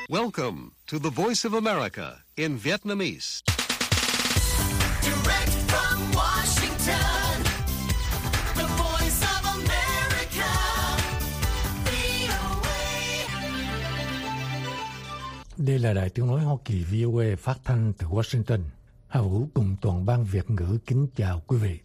Welcome to the Voice of America in Vietnamese. Direct from Washington, the Voice of America, VOA. Đây là Đài Tiếng nói Hoa Kỳ VOA phát thanh từ Washington. Hà Vũ cùng toàn ban Việt ngữ kính chào quý vị.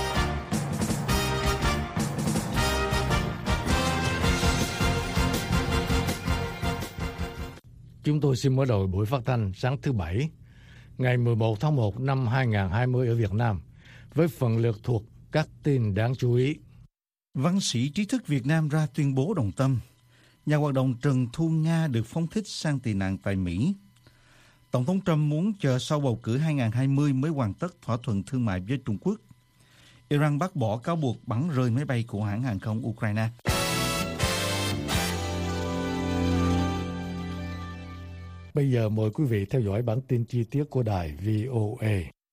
Chúng tôi xin mở đầu buổi phát thanh sáng thứ Bảy, ngày 11 tháng 1 năm 2020 ở Việt Nam, với phần lượt thuộc các tin đáng chú ý. Văn sĩ trí thức Việt Nam ra tuyên bố đồng tâm. Nhà hoạt động Trần Thu Nga được phóng thích sang tị nạn tại Mỹ. Tổng thống Trump muốn chờ sau bầu cử 2020 mới hoàn tất thỏa thuận thương mại với Trung Quốc. Iran bác bỏ cáo buộc bắn rơi máy bay của hãng hàng không Ukraine. Bây giờ mời quý vị theo dõi bản tin chi tiết của đài VOA.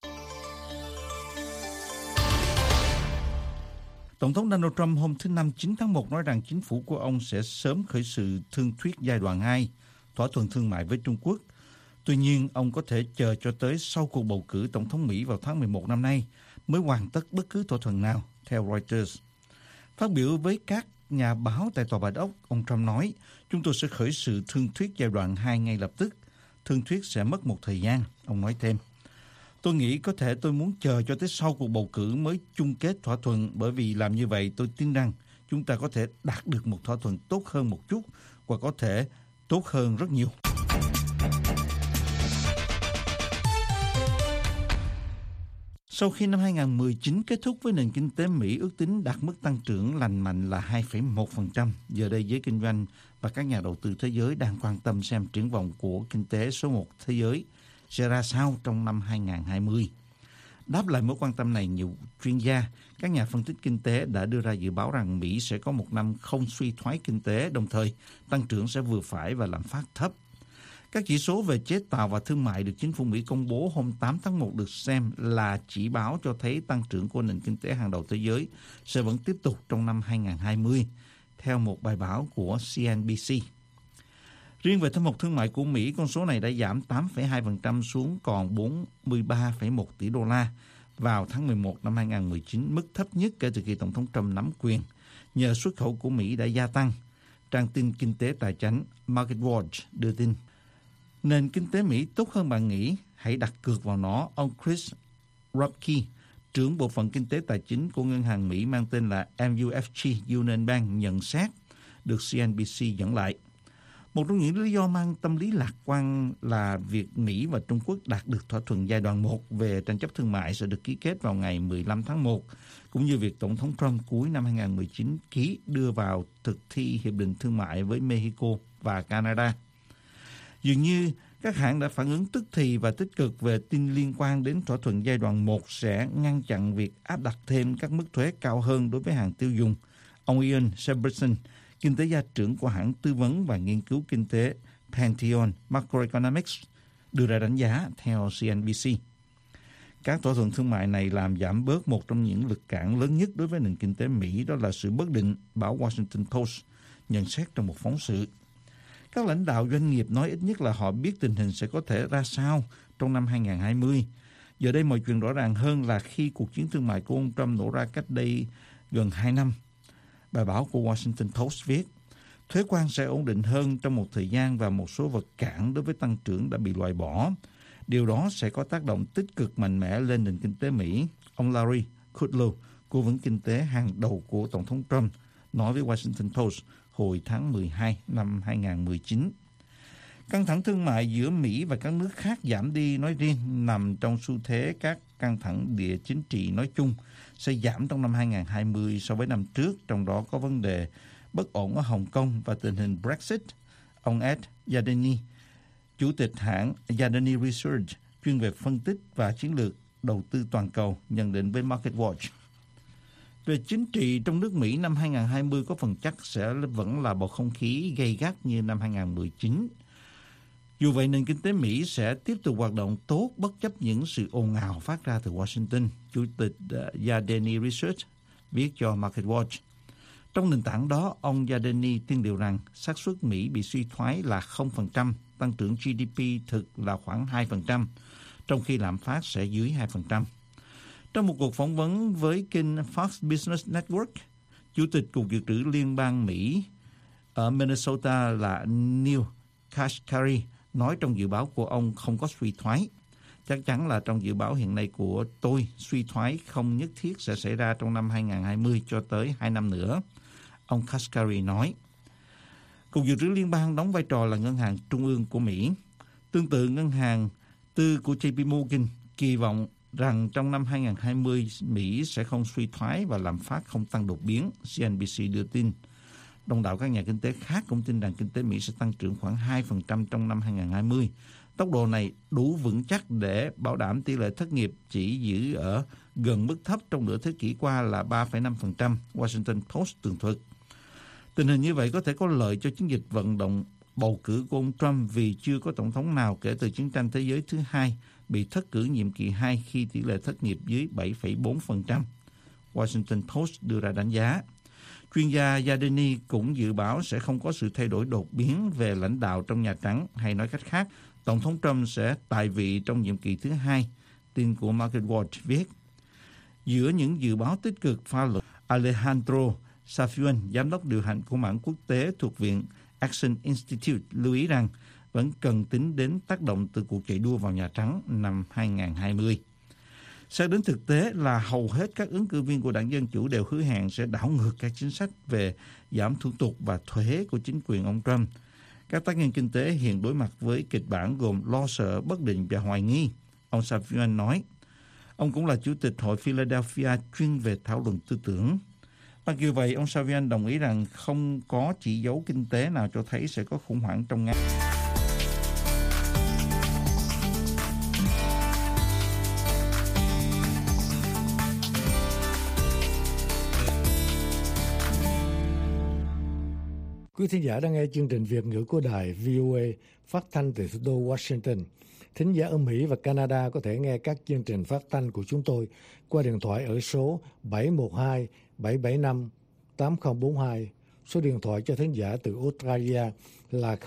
Tổng thống Donald Trump hôm thứ Năm 9 tháng 1 nói rằng chính phủ của ông sẽ sớm khởi sự thương thuyết giai đoạn 2, thỏa thuận thương mại với Trung Quốc. Tuy nhiên, ông có thể chờ cho tới sau cuộc bầu cử tổng thống Mỹ vào tháng 11 năm nay mới hoàn tất bất cứ thỏa thuận nào, theo Reuters. Phát biểu với các nhà báo tại Tòa Bạch Ốc, ông Trump nói, chúng tôi sẽ khởi sự thương thuyết giai đoạn 2 ngay lập tức. Thương thuyết sẽ mất một thời gian, ông nói thêm. Tôi nghĩ có thể tôi muốn chờ cho tới sau cuộc bầu cử mới chung kết thỏa thuận, bởi vì làm như vậy tôi tin rằng chúng ta có thể đạt được một thỏa thuận tốt hơn một chút, hoặc có thể tốt hơn rất nhiều. Sau khi năm 2019 kết thúc với nền kinh tế Mỹ ước tính đạt mức tăng trưởng lành mạnh là 2,1%, giờ đây giới kinh doanh và các nhà đầu tư thế giới đang quan tâm xem triển vọng của kinh tế số 1 thế giới sẽ ra sao trong năm 2020. Đáp lại mối quan tâm này, nhiều chuyên gia, các nhà phân tích kinh tế đã đưa ra dự báo rằng Mỹ sẽ có một năm không suy thoái kinh tế, đồng thời tăng trưởng sẽ vừa phải và lạm phát thấp. Các chỉ số về chế tạo và thương mại được chính phủ Mỹ công bố hôm 8 tháng 1 được xem là chỉ báo cho thấy tăng trưởng của nền kinh tế hàng đầu thế giới sẽ vẫn tiếp tục trong năm 2020, theo một bài báo của CNBC. Riêng về thâm hụt thương mại của Mỹ, con số này đã giảm 8,2% xuống còn 43,1 tỷ đô la vào tháng 11 năm 2019, mức thấp nhất kể từ khi Tổng thống Trump nắm quyền, nhờ xuất khẩu của Mỹ đã gia tăng. Trang tin kinh tế tài chính MarketWatch đưa tin. Nền kinh tế Mỹ tốt hơn bạn nghĩ, hãy đặt cược vào nó, ông Chris Rocky, trưởng bộ phận kinh tế tài chính của ngân hàng Mỹ mang tên là MUFG Union Bank nhận xét, được CNBC dẫn lại. Một trong những lý do mang tâm lý lạc quan là việc Mỹ và Trung Quốc đạt được thỏa thuận giai đoạn 1 về tranh chấp thương mại sẽ được ký kết vào ngày 15 tháng 1, cũng như việc Tổng thống Trump cuối năm 2019 ký đưa vào thực thi Hiệp định Thương mại với Mexico và Canada. Dường như các hãng đã phản ứng tức thì và tích cực về tin liên quan đến thỏa thuận giai đoạn 1 sẽ ngăn chặn việc áp đặt thêm các mức thuế cao hơn đối với hàng tiêu dùng. Ông Ian Sheberson, kinh tế gia trưởng của hãng tư vấn và nghiên cứu kinh tế Pantheon Macroeconomics, đưa ra đánh giá theo CNBC. Các thỏa thuận thương mại này làm giảm bớt một trong những lực cản lớn nhất đối với nền kinh tế Mỹ, đó là sự bất định, báo Washington Post nhận xét trong một phóng sự. Các lãnh đạo doanh nghiệp nói ít nhất là họ biết tình hình sẽ có thể ra sao trong năm 2020. Giờ đây mọi chuyện rõ ràng hơn là khi cuộc chiến thương mại của ông Trump nổ ra cách đây gần 2 năm. Bài báo của Washington Post viết, thuế quan sẽ ổn định hơn trong một thời gian và một số vật cản đối với tăng trưởng đã bị loại bỏ. Điều đó sẽ có tác động tích cực mạnh mẽ lên nền kinh tế Mỹ. Ông Larry Kudlow, cố vấn kinh tế hàng đầu của Tổng thống Trump, nói với Washington Post hồi tháng 12 năm 2019. Căng thẳng thương mại giữa Mỹ và các nước khác giảm đi nói riêng nằm trong xu thế các căng thẳng địa chính trị nói chung sẽ giảm trong năm 2020 so với năm trước, trong đó có vấn đề bất ổn ở Hồng Kông và tình hình Brexit. Ông Ed Yardeni, chủ tịch hãng Yardeni Research, chuyên về phân tích và chiến lược đầu tư toàn cầu, nhận định với MarketWatch. Về chính trị trong nước Mỹ, năm 2020 có phần chắc sẽ vẫn là bầu không khí gay gắt như năm 2019. Dù vậy, nền kinh tế Mỹ sẽ tiếp tục hoạt động tốt bất chấp những sự ồn ào phát ra từ Washington, Chủ tịch Yardeni Research viết cho MarketWatch. Trong nền tảng đó, ông Yadeni tiên liệu rằng xác suất Mỹ bị suy thoái là 0%, tăng trưởng GDP thực là khoảng 2%, trong khi lạm phát sẽ dưới 2%. Trong một cuộc phỏng vấn với kênh Fox Business Network, Chủ tịch Cục Dự trữ Liên bang Mỹ ở Minnesota là Neil Kashkari nói trong dự báo của ông không có suy thoái. Chắc chắn là trong dự báo hiện nay của tôi, suy thoái không nhất thiết sẽ xảy ra trong năm 2020 cho tới 2 năm nữa. Ông Kashkari nói, Cục Dự trữ Liên bang đóng vai trò là ngân hàng trung ương của Mỹ. Tương tự, ngân hàng tư của JP Morgan kỳ vọng rằng trong năm 2020 Mỹ sẽ không suy thoái và lạm phát không tăng đột biến, CNBC đưa tin. Đông đảo các nhà kinh tế khác cũng tin rằng kinh tế Mỹ sẽ tăng trưởng khoảng 2% trong năm 2020. Tốc độ này đủ vững chắc để bảo đảm tỷ lệ thất nghiệp chỉ giữ ở gần mức thấp trong nửa thế kỷ qua là 3,5%, Washington Post tường thuật. Tình hình như vậy có thể có lợi cho chiến dịch vận động bầu cử của ông Trump vì chưa có tổng thống nào kể từ chiến tranh thế giới thứ hai bị thất cử nhiệm kỳ 2 khi tỷ lệ thất nghiệp dưới 7,4%. Washington Post đưa ra đánh giá. Chuyên gia Yadeni cũng dự báo sẽ không có sự thay đổi đột biến về lãnh đạo trong Nhà Trắng, hay nói cách khác, Tổng thống Trump sẽ tại vị trong nhiệm kỳ thứ hai. Tin của MarketWatch viết, giữa những dự báo tích cực pha lẫn, Alejandro Safuan, giám đốc điều hành của mảng quốc tế thuộc Viện Action Institute, lưu ý rằng vẫn cần tính đến tác động từ cuộc chạy đua vào Nhà Trắng năm 2020. Xét đến thực tế là hầu hết các ứng cử viên của đảng Dân Chủ đều hứa hẹn sẽ đảo ngược các chính sách về giảm thủ tục và thuế của chính quyền ông Trump. Các tác nhân kinh tế hiện đối mặt với kịch bản gồm lo sợ, bất định và hoài nghi. Ông Safuan nói, ông cũng là chủ tịch Hội Philadelphia chuyên về thảo luận tư tưởng. Mặc dù vậy, ông Safuan đồng ý rằng không có chỉ dấu kinh tế nào cho thấy sẽ có khủng hoảng trong ngắn. Quý thính giả đang nghe chương trình Việt ngữ của đài VOA phát thanh từ thủ đô Washington. Thính giả ở Mỹ và Canada có thể nghe các chương trình phát thanh của chúng tôi qua điện thoại ở số 712-775-8042. Số điện thoại cho thính giả từ Australia là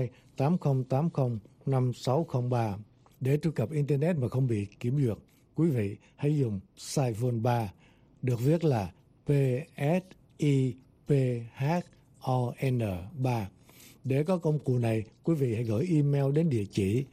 02-8080-5603. Để truy cập Internet mà không bị kiểm duyệt, quý vị hãy dùng Siphon 3, được viết là PSIPHON3. Để có công cụ này, quý vị hãy gửi email đến địa chỉ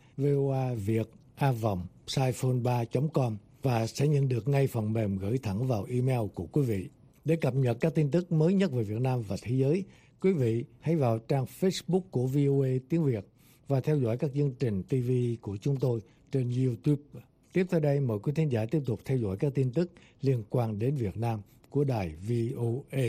voaviet@siphon3.com và sẽ nhận được ngay phần mềm gửi thẳng vào email của quý vị. Để cập nhật các tin tức mới nhất về Việt Nam và thế giới, quý vị hãy vào trang Facebook của VOA tiếng Việt và theo dõi các chương trình TV của chúng tôi trên YouTube. Tiếp theo đây, mời quý thính giả tiếp tục theo dõi các tin tức liên quan đến Việt Nam của đài VOA.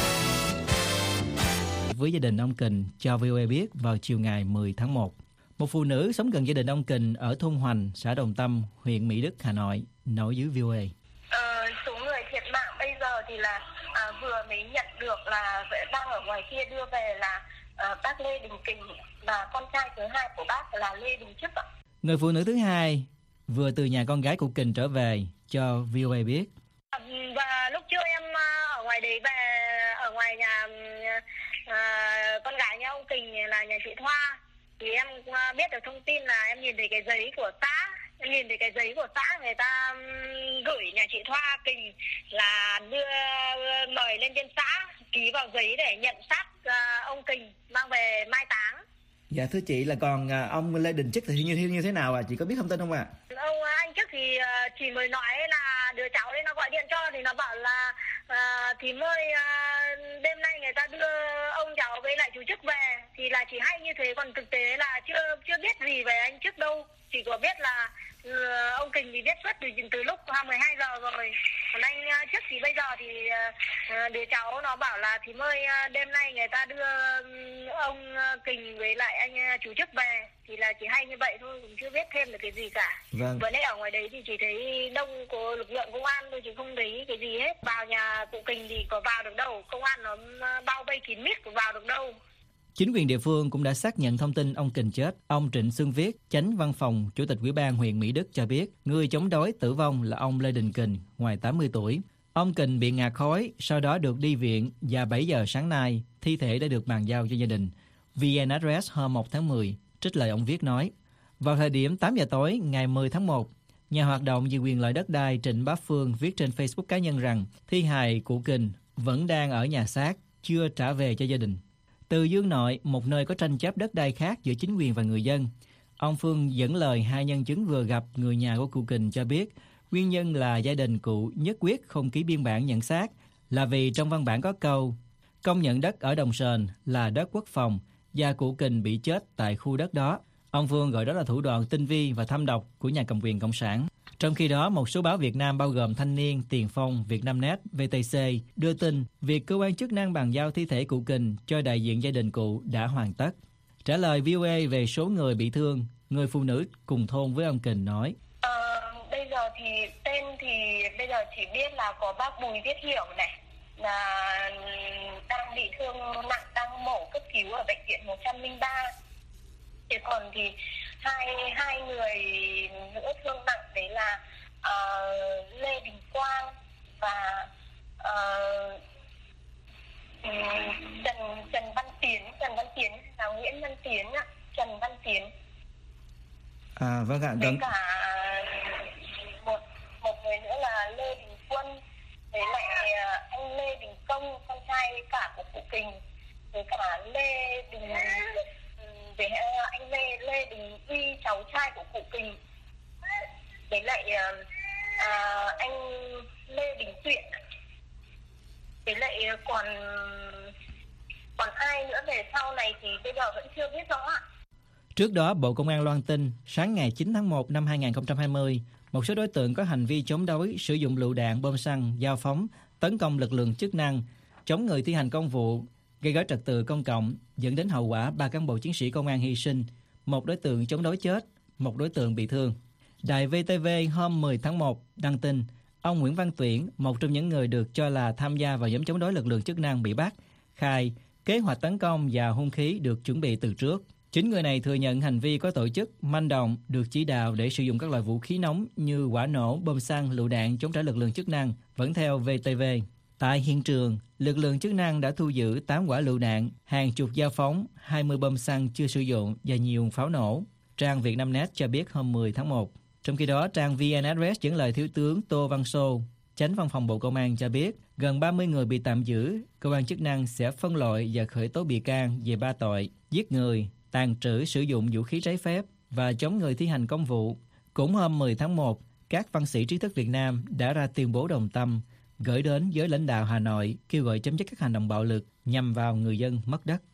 Với gia đình ông Kình cho VOA biết vào chiều ngày 10 tháng 1. Một phụ nữ sống gần gia đình ông Kình ở thôn Hoành, xã Đồng Tâm, huyện Mỹ Đức, Hà Nội, nói với VOA. Số người thiệt mạng bây giờ thì là vừa mới nhận được là đang ở ngoài kia đưa về là bác Lê Đình Kình và con trai thứ hai của bác là Lê Đình Trức ạ. Người phụ nữ thứ hai vừa từ nhà con gái của Kình trở về cho VOA biết. Và lúc trước em ở ngoài đấy về, ở ngoài nhà con gái nhà ông Kình là nhà chị Thoa, thì em biết được thông tin là em nhìn thấy cái giấy của xã, người ta gửi nhà chị Thoa Kình là đưa mời lên trên xã ký vào giấy để nhận xác ông Kình mang về mai táng. Dạ thưa chị, là còn ông Lê Đình Trức thì như thế nào ạ? Chị có biết thông tin không ạ? Ông anh Trức thì chỉ mới nói là đứa cháu đấy nó gọi điện cho thì nó bảo là thì mới đêm nay người ta đưa ông cháu với lại chú Trức về, thì là chỉ hay như thế, còn thực tế là chưa biết gì về anh Trức đâu, chỉ có biết là ông Kình thì biết suốt từ lúc 12 giờ rồi, còn anh Trức thì bây giờ thì đứa cháu nó bảo là thì mới đêm nay người ta đưa ông Kình với lại anh chú Trức về, thì là chỉ hay như vậy thôi, cũng chưa biết thêm được cái gì cả. Vâng. Vừa nãy ở ngoài đấy thì chỉ thấy đông của lực lượng công an thôi, chứ không thấy cái gì hết. Vào nhà cụ Kình thì có vào được đâu, công an nó bao vây kín mít, có vào được đâu. Chính quyền địa phương cũng đã xác nhận thông tin ông Kình chết. Ông Trịnh Xuân Viết, Chánh Văn phòng Chủ tịch Ủy ban huyện Mỹ Đức cho biết, người chống đối tử vong là ông Lê Đình Kình, ngoài 80 tuổi. Ông Kình bị ngạt khói, sau đó được đi viện và 7 giờ sáng nay, thi thể đã được bàn giao cho gia đình. VN Address hôm 1 tháng 10, trích lời ông Viết nói, vào thời điểm 8 giờ tối ngày 10 tháng 1, nhà hoạt động vì quyền lợi đất đai Trịnh Bá Phương viết trên Facebook cá nhân rằng thi hài cụ Kình vẫn đang ở nhà xác, chưa trả về cho gia đình. Từ Dương Nội, một nơi có tranh chấp đất đai khác giữa chính quyền và người dân, ông Phương dẫn lời hai nhân chứng vừa gặp người nhà của cụ Kình cho biết nguyên nhân là gia đình cụ nhất quyết không ký biên bản nhận xác là vì trong văn bản có câu công nhận đất ở Đồng Sền là đất quốc phòng và cụ Kình bị chết tại khu đất đó. Ông Phương gọi đó là thủ đoạn tinh vi và thâm độc của nhà cầm quyền Cộng sản. Trong khi đó, một số báo Việt Nam bao gồm Thanh Niên, Tiền Phong, Vietnamnet, VTC đưa tin việc cơ quan chức năng bàn giao thi thể cụ Kình cho đại diện gia đình cụ đã hoàn tất. Trả lời VOA về số người bị thương, người phụ nữ cùng thôn với ông Kình nói: Bây giờ thì tên thì bây giờ chỉ biết là có bác Bùi Viết Hiểu này là đang bị thương nặng, đang mổ cấp cứu ở bệnh viện 103. Thế còn thì hai người nữa thương nặng đấy là Lê Đình Quang và Trần Văn Tiến là Nguyễn Văn Tiến ạ, Trần Văn Tiến. Vâng ạ. Với cả một người nữa là Lê Đình Quân, với lại anh Lê Đình Công, con trai cả của cụ Kình, với cả anh Lê Đình Uy, cháu trai của cụ Kình, với lại anh Lê Đình Tuyện, với lại còn ai nữa về sau này thì bây giờ vẫn chưa biết rõ ạ. Trước đó, Bộ Công an loan tin sáng ngày 9 tháng 1 năm 2020, một số đối tượng có hành vi chống đối sử dụng lựu đạn, bom xăng, dao phóng, tấn công lực lượng chức năng, chống người thi hành công vụ, gây rối trật tự công cộng, dẫn đến hậu quả 3 cán bộ chiến sĩ công an hy sinh, 1 đối tượng chống đối chết, 1 đối tượng bị thương. Đài VTV hôm 10 tháng 1 đăng tin, ông Nguyễn Văn Tuyển, một trong những người được cho là tham gia vào nhóm chống đối lực lượng chức năng bị bắt, khai kế hoạch tấn công và hung khí được chuẩn bị từ trước. 9 người này thừa nhận hành vi có tổ chức, manh động, được chỉ đạo để sử dụng các loại vũ khí nóng như quả nổ, bom xăng, lựu đạn chống trả lực lượng chức năng, vẫn theo VTV. Tại hiện trường, lực lượng chức năng đã thu giữ 8 quả lựu đạn, hàng chục dao phóng, 20 bom xăng chưa sử dụng và nhiều pháo nổ. Trang Vietnamnet cho biết hôm 10 tháng 1. Trong khi đó, trang VN Address dẫn lời Thiếu tướng Tô Văn Sô, Chánh Văn phòng Bộ Công an cho biết gần 30 người bị tạm giữ, cơ quan chức năng sẽ phân loại và khởi tố bị can về 3 tội: giết người, tàng trữ sử dụng vũ khí trái phép và chống người thi hành công vụ. Cũng hôm 10 tháng 1, các văn sĩ trí thức Việt Nam đã ra tuyên bố đồng tâm gửi đến giới lãnh đạo Hà Nội kêu gọi chấm dứt các hành động bạo lực nhằm vào người dân mất đất.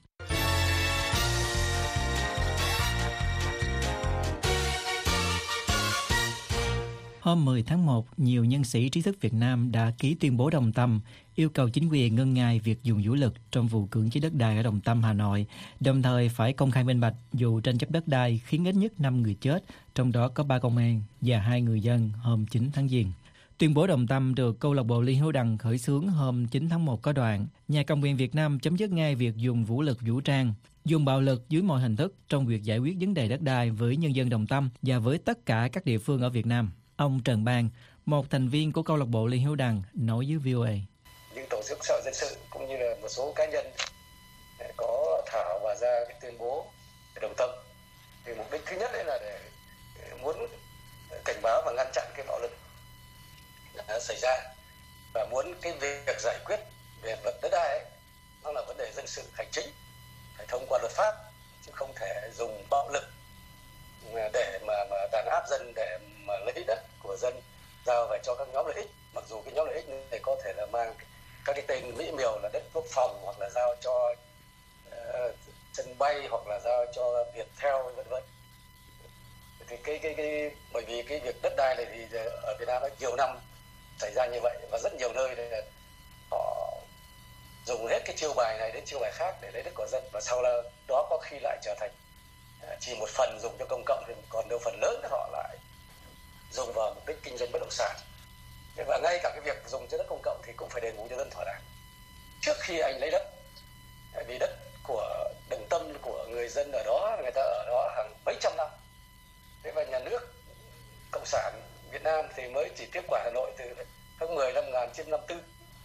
Hôm 10 tháng 1, nhiều nhân sĩ trí thức Việt Nam đã ký tuyên bố đồng tâm yêu cầu chính quyền ngưng ngay việc dùng vũ lực trong vụ cưỡng chế đất đai ở Đồng Tâm, Hà Nội, đồng thời phải công khai minh bạch vụ tranh chấp đất đai khiến ít nhất 5 người chết, trong đó có 3 công an và 2 người dân hôm 9 tháng Giêng. Tuyên bố đồng tâm được câu lạc bộ Lê Hữu Đằng khởi xướng hôm 9 tháng 1 có đoạn: nhà cầm quyền Việt Nam chấm dứt ngay việc dùng vũ lực vũ trang, dùng bạo lực dưới mọi hình thức trong việc giải quyết vấn đề đất đai với nhân dân Đồng Tâm và với tất cả các địa phương ở Việt Nam. Ông Trần Bang, một thành viên của câu lạc bộ Lê Hữu Đằng, nói với VOA. Những tổ chức xã hội dân sự cũng như là một số cá nhân có thảo và ra cái tuyên bố đồng tâm. Thì mục đích thứ nhất là để muốn cảnh báo và ngăn chặn cái bạo lực xảy ra, và muốn cái việc giải quyết về luật đất đai ấy, nó là vấn đề dân sự hành chính, phải thông qua luật pháp chứ không thể dùng bạo lực để mà đàn áp dân, để mà lấy đất của dân giao về cho các nhóm lợi ích. Mặc dù cái nhóm lợi ích này có thể là mang các cái tên mỹ miều là đất quốc phòng, hoặc là giao cho sân bay, hoặc là giao cho Viettel, vân vân. Thì cái bởi vì cái việc đất đai này thì ở Việt Nam đã nhiều năm xảy ra như vậy, và rất nhiều nơi đây họ dùng hết cái chiêu bài này đến chiêu bài khác để lấy đất của dân, và sau đó có khi lại trở thành chỉ một phần dùng cho công cộng, thì còn đâu phần lớn họ lại dùng vào mục đích kinh doanh bất động sản. Và ngay cả cái việc dùng cho đất công cộng thì cũng phải đền bù cho dân thỏa đáng trước khi anh lấy đất, vì đất của Đồng Tâm, của người dân ở đó, người ta ở đó hàng mấy trăm năm. Thế và nhà nước Cộng sản Việt Nam thì mới chỉ tiếp quản Hà Nội từ tháng 10 năm 1954.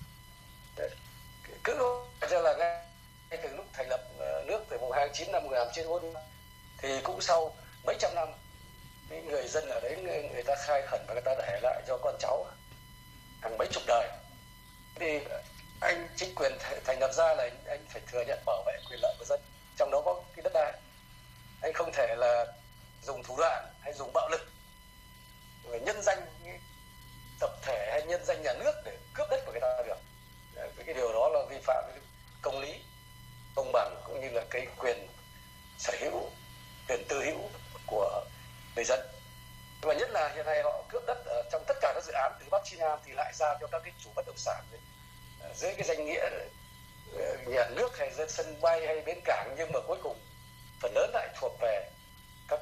Cứ cho là ngay từ lúc thành lập nước từ mùng 2 tháng 9 năm 1945 thì cũng sau mấy trăm năm, những người dân ở đấy người ta khai khẩn và người ta để lại cho con cháu hàng mấy chục đời. Thì anh chính quyền thành lập ra là anh phải thừa nhận bảo vệ quyền lợi của dân, trong đó có cái đất đai. Anh không thể là dùng thủ đoạn hay dùng bạo lực, người nhân danh tập thể hay nhân danh nhà nước để cướp đất của người ta được. Cái điều đó là vi phạm công lý, công bằng cũng như là cái quyền sở hữu, quyền tư hữu của người dân. Và nhất là hiện nay họ cướp đất ở trong tất cả các dự án từ Bắc chí Nam thì lại giao cho các cái chủ bất động sản dưới cái danh nghĩa nhà nước hay dân sân bay hay bến cảng, nhưng mà cuối cùng phần lớn lại thuộc về các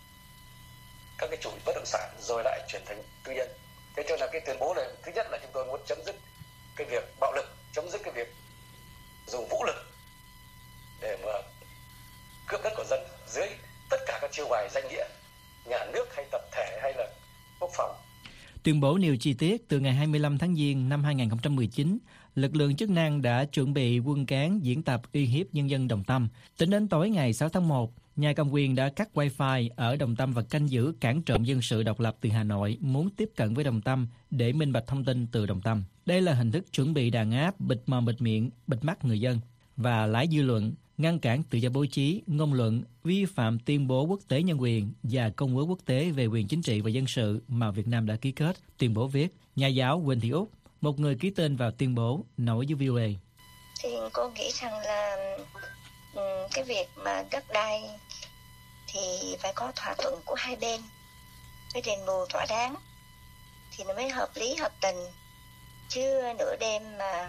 cái chủ bất động sản rồi lại chuyển thành tư nhân. Thế cho nên là cái tuyên bố này, thứ nhất là chúng tôi muốn chấm dứt cái việc bạo lực, chấm dứt cái việc dùng vũ lực để mà cướp đất của dân dưới tất cả các chiêu bài danh nghĩa nhà nước hay tập thể hay là quốc phòng. Tuyên bố nêu chi tiết từ ngày 25 tháng Giêng năm 2019, lực lượng chức năng đã chuẩn bị quân cán diễn tập uy hiếp nhân dân Đồng Tâm. Tính đến tối ngày 6 tháng 1, nhà cầm quyền đã cắt wifi ở Đồng Tâm và canh giữ cản trộm dân sự độc lập từ Hà Nội muốn tiếp cận với Đồng Tâm để minh bạch thông tin từ Đồng Tâm. Đây là hình thức chuẩn bị đàn áp, bịt mồm bịt miệng, bịt mắt người dân và lái dư luận, ngăn cản tự do báo chí, ngôn luận, vi phạm tuyên bố quốc tế nhân quyền và công ước quốc tế về quyền chính trị và dân sự mà Việt Nam đã ký kết. Tuyên bố viết, nhà giáo Huỳnh Thị Úc, một người ký tên vào tuyên bố, nói với VOA. Thì cô nghĩ rằng là cái việc mà đất đai thì phải có thỏa thuận của hai bên, phải đền bù thỏa đáng thì nó mới hợp lý hợp tình, chứ nửa đêm mà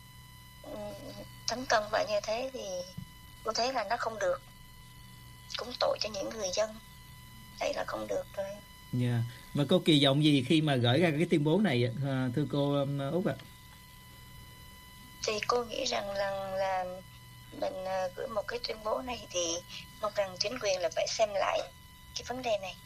tấn công vào như thế thì cô thấy là nó không được, cũng tội cho những người dân, đây là không được rồi. Yeah. Và cô kỳ vọng gì khi mà gửi ra cái tuyên bố này, thưa cô Úc ạ? Thì cô nghĩ rằng là mình gửi một cái tuyên bố này thì mong rằng chính quyền là phải xem lại cái vấn đề này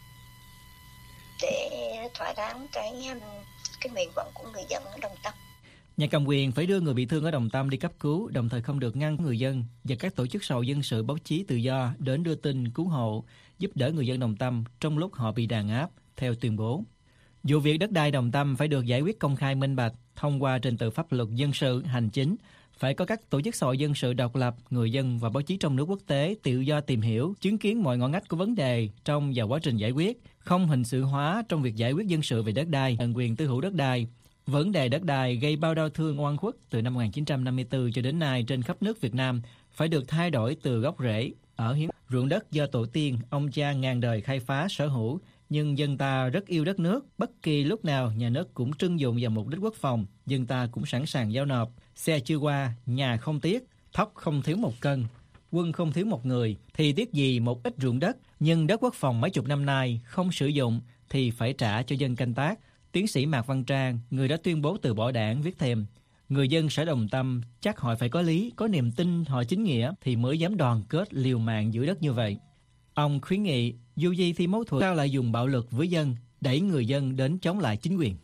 để thỏa đáng cái nguyện vọng của người dân ở Đồng Tâm. Nhà cầm quyền phải đưa người bị thương ở Đồng Tâm đi cấp cứu, đồng thời không được ngăn người dân và các tổ chức xã hội dân sự báo chí tự do đến đưa tin cứu hộ, giúp đỡ người dân Đồng Tâm trong lúc họ bị đàn áp, theo tuyên bố. Vụ việc đất đai Đồng Tâm phải được giải quyết công khai minh bạch, thông qua trình tự pháp luật dân sự, hành chính. Phải có các tổ chức xã hội dân sự độc lập, người dân và báo chí trong nước quốc tế tự do tìm hiểu, chứng kiến mọi ngõ ngách của vấn đề trong và quá trình giải quyết, không hình sự hóa trong việc giải quyết dân sự về đất đai, quyền tư hữu đất đai. Vấn đề đất đai gây bao đau thương oan khuất từ năm 1954 cho đến nay trên khắp nước Việt Nam phải được thay đổi từ gốc rễ. Ở hiến ruộng đất do tổ tiên, ông cha ngàn đời khai phá sở hữu, nhưng dân ta rất yêu đất nước, bất kỳ lúc nào nhà nước cũng trưng dụng vào mục đích quốc phòng, dân ta cũng sẵn sàng giao nộp. Xe chưa qua, nhà không tiếc, thóc không thiếu một cân, quân không thiếu một người, thì tiếc gì một ít ruộng đất, nhưng đất quốc phòng mấy chục năm nay không sử dụng thì phải trả cho dân canh tác. Tiến sĩ Mạc Văn Trang, người đã tuyên bố từ bỏ đảng, viết thêm, người dân xã Đồng Tâm chắc họ phải có lý, có niềm tin họ chính nghĩa thì mới dám đoàn kết liều mạng giữ đất như vậy. Ông khuyến nghị, dù gì thì mâu thuẫn sao lại dùng bạo lực với dân, đẩy người dân đến chống lại chính quyền.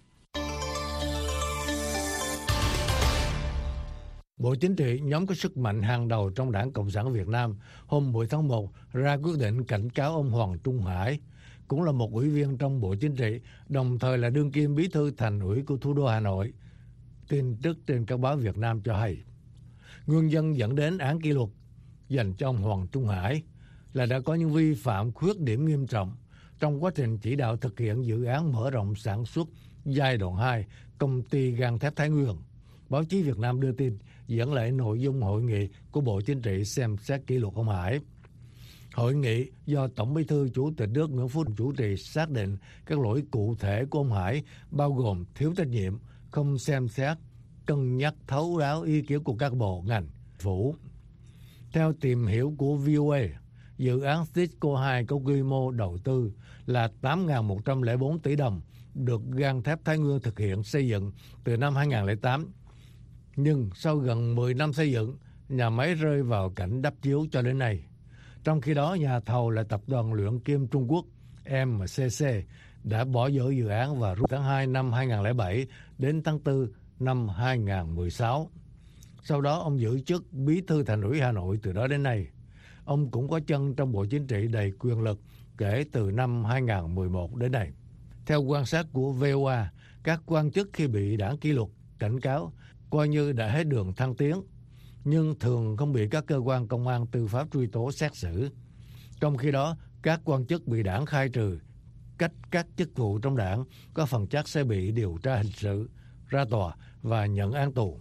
Bộ Chính trị, nhóm có sức mạnh hàng đầu trong Đảng Cộng sản Việt Nam, hôm 10 tháng 1 ra quyết định cảnh cáo ông Hoàng Trung Hải, cũng là một ủy viên trong Bộ Chính trị, đồng thời là đương kim bí thư Thành ủy của thủ đô Hà Nội. Tin tức trên các báo Việt Nam cho hay, nguyên nhân dẫn đến án kỷ luật dành cho ông Hoàng Trung Hải là đã có những vi phạm khuyết điểm nghiêm trọng trong quá trình chỉ đạo thực hiện dự án mở rộng sản xuất giai đoạn 2 công ty gang thép Thái Nguyên. Báo chí Việt Nam đưa tin dẫn lại nội dung hội nghị của Bộ Chính trị xem xét kỷ luật ông Hải. Hội nghị do Tổng Bí thư Chủ tịch nước Nguyễn Phú Trọng chủ trì xác định các lỗi cụ thể của ông Hải bao gồm thiếu trách nhiệm, không xem xét, cân nhắc thấu đáo ý kiến của các bộ ngành, phủ. Theo tìm hiểu của VOA, dự án Tisco 2 có quy mô đầu tư là 8.104 tỷ đồng, được gang thép Thái Nguyên thực hiện xây dựng từ năm 2008. Nhưng sau gần 10 năm xây dựng, nhà máy rơi vào cảnh đắp chiếu cho đến nay. Trong khi đó, nhà thầu là tập đoàn luyện kim Trung Quốc MCC đã bỏ dở dự án và rút tháng 2 năm 2007 đến tháng 4 năm 2016. Sau đó ông giữ chức Bí thư Thành ủy Hà Nội từ đó đến nay. Ông cũng có chân trong Bộ Chính trị đầy quyền lực kể từ năm 2011 đến nay. Theo quan sát của VOA, các quan chức khi bị đảng kỷ luật cảnh cáo coi như đã hết đường thăng tiến, nhưng thường không bị các cơ quan công an tư pháp truy tố xét xử. Trong khi đó, các quan chức bị đảng khai trừ, cách các chức vụ trong đảng có phần chắc sẽ bị điều tra hình sự, ra tòa và nhận án tù.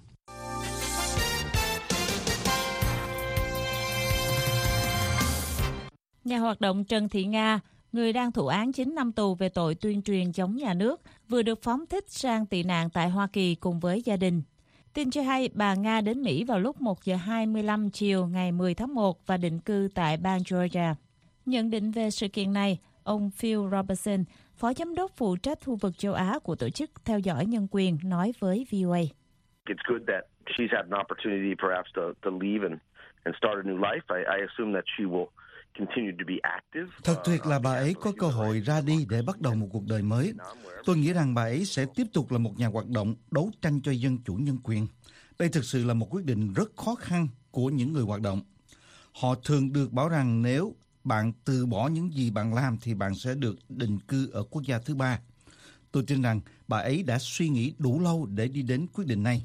Nhà hoạt động Trần Thị Nga, người đang thụ án 9 năm tù về tội tuyên truyền chống nhà nước, vừa được phóng thích sang tị nạn tại Hoa Kỳ cùng với gia đình. Tin cho hay bà Nga đến Mỹ vào lúc 1 giờ 25 chiều ngày 10 tháng 1 và định cư tại bang Georgia. Nhận định về sự kiện này, ông Phil Robertson, Phó Giám đốc phụ trách khu vực châu Á của Tổ chức Theo dõi Nhân quyền, nói với VOA. It's good that she's had an opportunity perhaps to leave and start a new life. I assume that she will continue to be active. Thật tuyệt là bà ấy có cơ hội ra đi để bắt đầu một cuộc đời mới. Tôi nghĩ rằng bà ấy sẽ tiếp tục là một nhà hoạt động đấu tranh cho dân chủ nhân quyền. Đây thực sự là một quyết định rất khó khăn của những người hoạt động. Họ thường được bảo rằng nếu bạn từ bỏ những gì bạn làm thì bạn sẽ được định cư ở quốc gia thứ ba. Tôi tin rằng bà ấy đã suy nghĩ đủ lâu để đi đến quyết định này.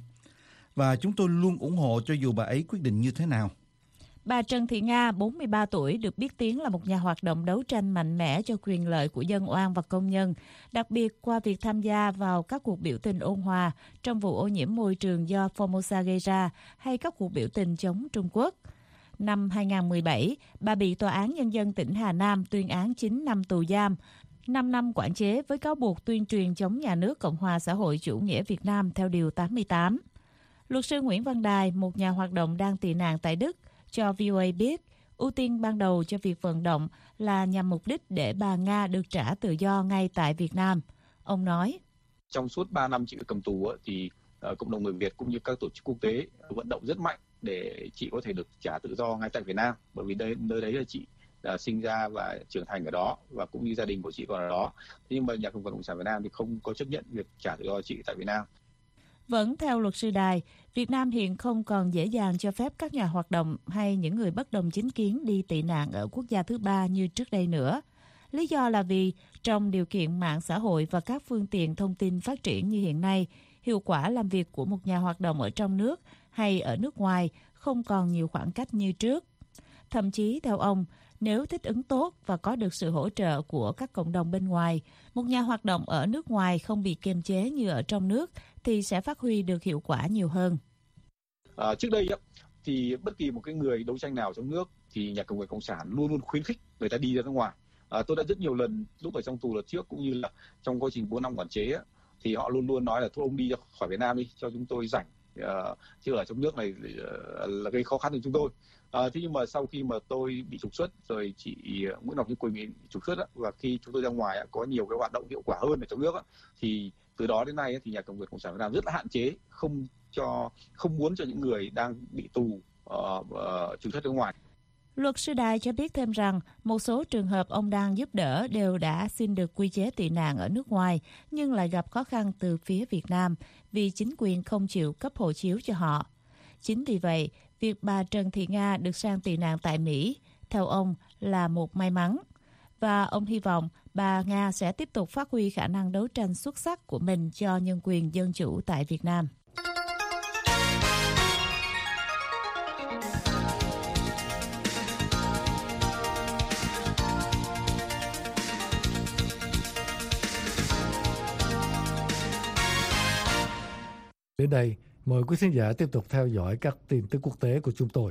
Và chúng tôi luôn ủng hộ cho dù bà ấy quyết định như thế nào. Bà Trần Thị Nga, 43 tuổi, được biết tiếng là một nhà hoạt động đấu tranh mạnh mẽ cho quyền lợi của dân oan và công nhân, đặc biệt qua việc tham gia vào các cuộc biểu tình ôn hòa trong vụ ô nhiễm môi trường do Formosa gây ra hay các cuộc biểu tình chống Trung Quốc. Năm 2017, bà bị Tòa án Nhân dân tỉnh Hà Nam tuyên án 9 năm tù giam, 5 năm quản chế với cáo buộc tuyên truyền chống nhà nước Cộng hòa xã hội chủ nghĩa Việt Nam theo Điều 88. Luật sư Nguyễn Văn Đài, một nhà hoạt động đang tị nạn tại Đức, cho VOA biết, ưu tiên ban đầu cho việc vận động là nhằm mục đích để bà Nga được trả tự do ngay tại Việt Nam. Ông nói, trong suốt 3 năm chị cầm tù thì cộng đồng người Việt cũng như các tổ chức quốc tế vận động rất mạnh để chị có thể được trả tự do ngay tại Việt Nam. Bởi vì nơi đấy là chị sinh ra và trưởng thành ở đó, và cũng như gia đình của chị còn ở đó. Thế nhưng mà Nhà Cầm quyền Cộng sản Việt Nam thì không có chấp nhận việc trả tự do chị tại Việt Nam. Vẫn theo luật sư Đài, Việt Nam hiện không còn dễ dàng cho phép các nhà hoạt động hay những người bất đồng chính kiến đi tị nạn ở quốc gia thứ ba như trước đây nữa. Lý do là vì trong điều kiện mạng xã hội và các phương tiện thông tin phát triển như hiện nay, hiệu quả làm việc của một nhà hoạt động ở trong nước hay ở nước ngoài không còn nhiều khoảng cách như trước. Thậm chí, theo ông, nếu thích ứng tốt và có được sự hỗ trợ của các cộng đồng bên ngoài, một nhà hoạt động ở nước ngoài không bị kiềm chế như ở trong nước thì sẽ phát huy được hiệu quả nhiều hơn. Trước đây thì bất kỳ một cái người đấu tranh nào trong nước thì Nhà Cầm quyền Cộng sản luôn luôn khuyến khích người ta đi ra nước ngoài. Tôi đã rất nhiều lần lúc ở trong tù lần trước cũng như là trong quá trình 4 năm quản chế thì họ luôn luôn nói là thôi ông đi ra khỏi Việt Nam đi cho chúng tôi rảnh, chứ ở trong nước này là gây khó khăn cho chúng tôi. Thế nhưng mà sau khi mà tôi bị trục xuất rồi chị Nguyễn Ngọc Như Quỳnh bị trục xuất và khi chúng tôi ra ngoài có nhiều cái hoạt động hiệu quả hơn ở trong nước thì từ đó đến nay thì Nhà Cầm quyền Cộng sản Việt Nam rất là hạn chế, không muốn cho những người đang bị tù trục xuất ra ngoài. Luật sư Đài cho biết thêm rằng một số trường hợp ông đang giúp đỡ đều đã xin được quy chế tị nạn ở nước ngoài nhưng lại gặp khó khăn từ phía Việt Nam vì chính quyền không chịu cấp hộ chiếu cho họ. Chính vì vậy, việc bà Trần Thị Nga được sang tị nạn tại Mỹ, theo ông, là một may mắn. Và ông hy vọng bà Nga sẽ tiếp tục phát huy khả năng đấu tranh xuất sắc của mình cho nhân quyền dân chủ tại Việt Nam. Đến đây, mời quý khán giả tiếp tục theo dõi các tin tức quốc tế của chúng tôi.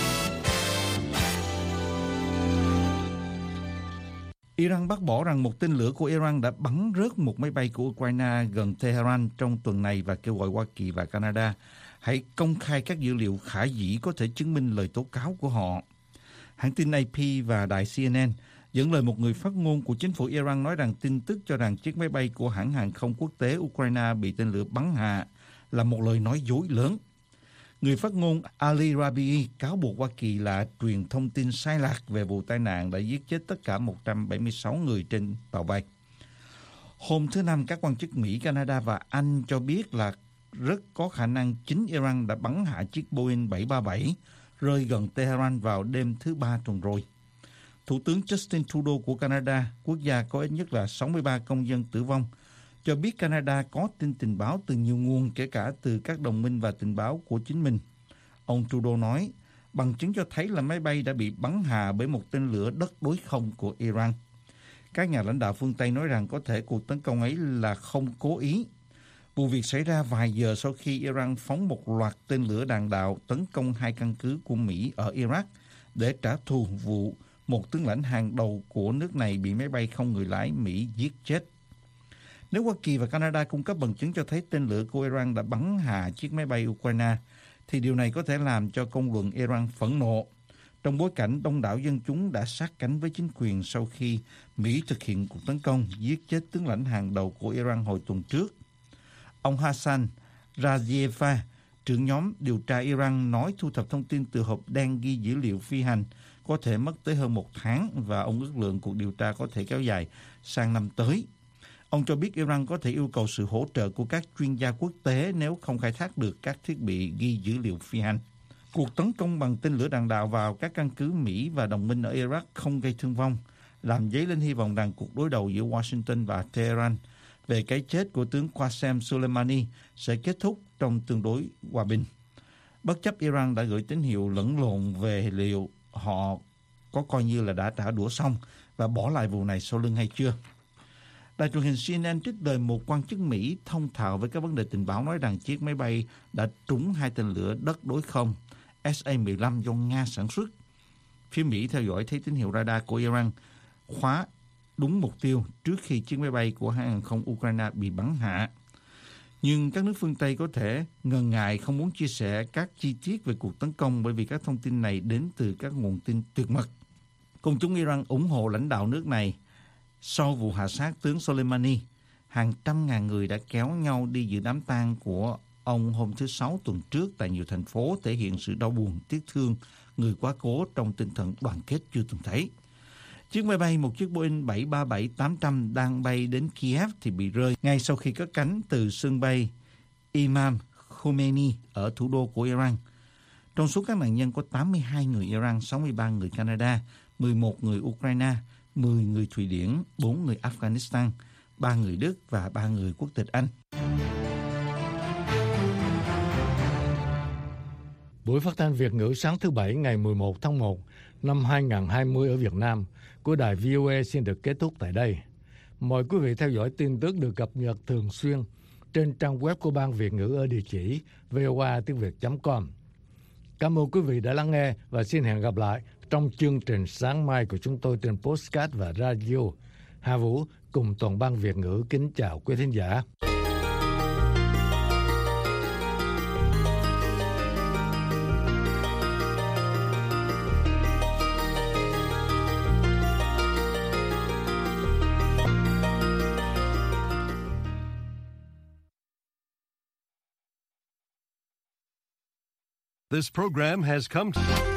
Iran bác bỏ rằng một tên lửa của Iran đã bắn rớt một máy bay của Ukraine gần Tehran trong tuần này và kêu gọi Hoa Kỳ và Canada hãy công khai các dữ liệu khả dĩ có thể chứng minh lời tố cáo của họ. Hãng tin AP và đài CNN dẫn lời một người phát ngôn của chính phủ Iran nói rằng tin tức cho rằng chiếc máy bay của hãng hàng không quốc tế Ukraine bị tên lửa bắn hạ là một lời nói dối lớn. Người phát ngôn Ali Rabii cáo buộc Hoa Kỳ là truyền thông tin sai lạc về vụ tai nạn đã giết chết tất cả 176 người trên tàu bay. Hôm thứ Năm, các quan chức Mỹ, Canada và Anh cho biết là rất có khả năng chính Iran đã bắn hạ chiếc Boeing 737 rơi gần Tehran vào đêm thứ Ba tuần rồi. Thủ tướng Justin Trudeau của Canada, quốc gia có ít nhất là 63 công dân tử vong, cho biết Canada có tin tình báo từ nhiều nguồn, kể cả từ các đồng minh và tình báo của chính mình. Ông Trudeau nói, bằng chứng cho thấy là máy bay đã bị bắn hạ bởi một tên lửa đất đối không của Iran. Các nhà lãnh đạo phương Tây nói rằng có thể cuộc tấn công ấy là không cố ý. Vụ việc xảy ra vài giờ sau khi Iran phóng một loạt tên lửa đạn đạo tấn công 2 căn cứ của Mỹ ở Iraq để trả thù vụ một tướng lãnh hàng đầu của nước này bị máy bay không người lái Mỹ giết chết. Nếu Hoa Kỳ và Canada cung cấp bằng chứng cho thấy tên lửa của Iran đã bắn hạ chiếc máy bay Ukraine, thì điều này có thể làm cho công luận Iran phẫn nộ, trong bối cảnh đông đảo dân chúng đã sát cánh với chính quyền sau khi Mỹ thực hiện cuộc tấn công giết chết tướng lãnh hàng đầu của Iran hồi tuần trước. Ông Hassan Razieva, trưởng nhóm điều tra Iran, nói thu thập thông tin từ hộp đen ghi dữ liệu phi hành có thể mất tới hơn 1 tháng và ông ước lượng cuộc điều tra có thể kéo dài sang năm tới. Ông cho biết Iran có thể yêu cầu sự hỗ trợ của các chuyên gia quốc tế nếu không khai thác được các thiết bị ghi dữ liệu phi hành. Cuộc tấn công bằng tên lửa đạn đạo vào các căn cứ Mỹ và đồng minh ở Iraq không gây thương vong, làm dấy lên hy vọng rằng cuộc đối đầu giữa Washington và Tehran về cái chết của tướng Qasem Soleimani sẽ kết thúc trong tương đối hòa bình. Bất chấp Iran đã gửi tín hiệu lẫn lộn về liệu họ có coi như là đã trả đũa xong và bỏ lại vụ này sau lưng hay chưa. Đài truyền hình CNN trích lời một quan chức Mỹ thông thạo với các vấn đề tình báo nói rằng chiếc máy bay đã trúng 2 tên lửa đất đối không SA-15 do Nga sản xuất. Phía Mỹ theo dõi thấy tín hiệu radar của Iran khóa đúng mục tiêu trước khi chiếc máy bay của hãng hàng không Ukraine bị bắn hạ. Nhưng các nước phương Tây có thể ngần ngại không muốn chia sẻ các chi tiết về cuộc tấn công bởi vì các thông tin này đến từ các nguồn tin tuyệt mật. Công chúng Iran ủng hộ lãnh đạo nước này. Sau vụ hạ sát tướng Soleimani, hàng trăm ngàn người đã kéo nhau đi dự đám tang của ông hôm thứ Sáu tuần trước tại nhiều thành phố, thể hiện sự đau buồn, tiếc thương người quá cố trong tinh thần đoàn kết chưa từng thấy. Chiếc máy bay, một chiếc Boeing 737-800 đang bay đến Kiev thì bị rơi ngay sau khi cất cánh từ sân bay Imam Khomeini ở thủ đô của Iran. Trong số các nạn nhân có 82 người Iran, 63 người Canada, 11 người Ukraine, 10 người Thụy Điển, 4 người Afghanistan, 3 người Đức và 3 người quốc tịch Anh. Buổi phát thanh Việt ngữ sáng thứ Bảy ngày 11 tháng 1 năm 2020 ở Việt Nam của đài VOA xin được kết thúc tại đây. Mời quý vị theo dõi tin tức được cập nhật thường xuyên trên trang web của Ban Việt ngữ ở địa chỉ voatiếngviet.com. Cảm ơn quý vị đã lắng nghe và xin hẹn gặp lại trong chương trình sáng mai của chúng tôi trên podcast và radio. Hà Vũ cùng toàn ban Việt ngữ kính chào quý thính giả. This program has come to